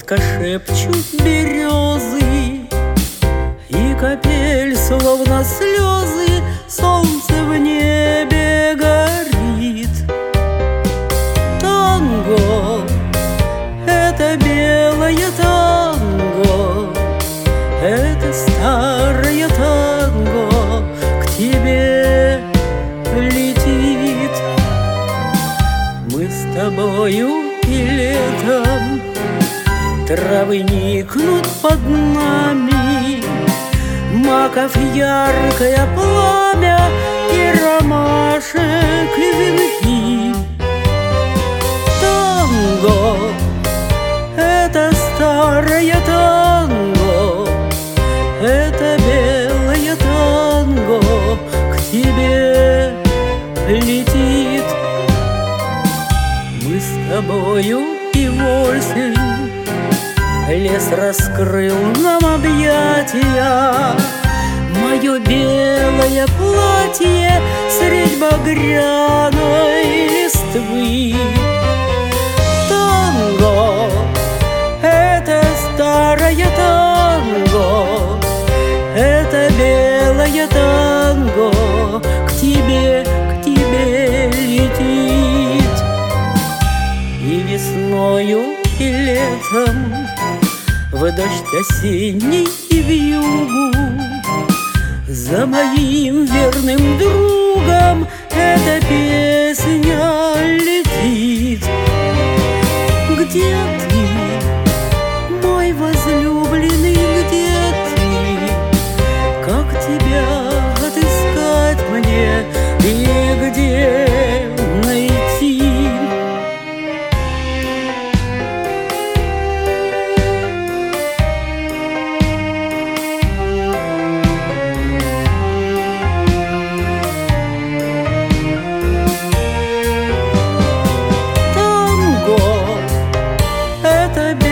Тихонько шепчут березы, и капель, словно слезы, солнце в небе горит. Танго — это белое танго, это старое танго к тебе летит. Мы с тобою и летом травы никнут под нами, маков яркое пламя и ромашек венки. Танго — это старое танго, это белое танго к тебе летит. Мы с тобою и осень, лес раскрыл нам объятия, мое белое платье средь багряной листвы. Танго — это старое танго, это белое танго к тебе летит. И весною, и летом, в дождь осенний и вьюгу, за моим верным другом эта песня летит. Где ты, мой возлюбленный, где ты? Как тебя отыскать мне и где найти? Это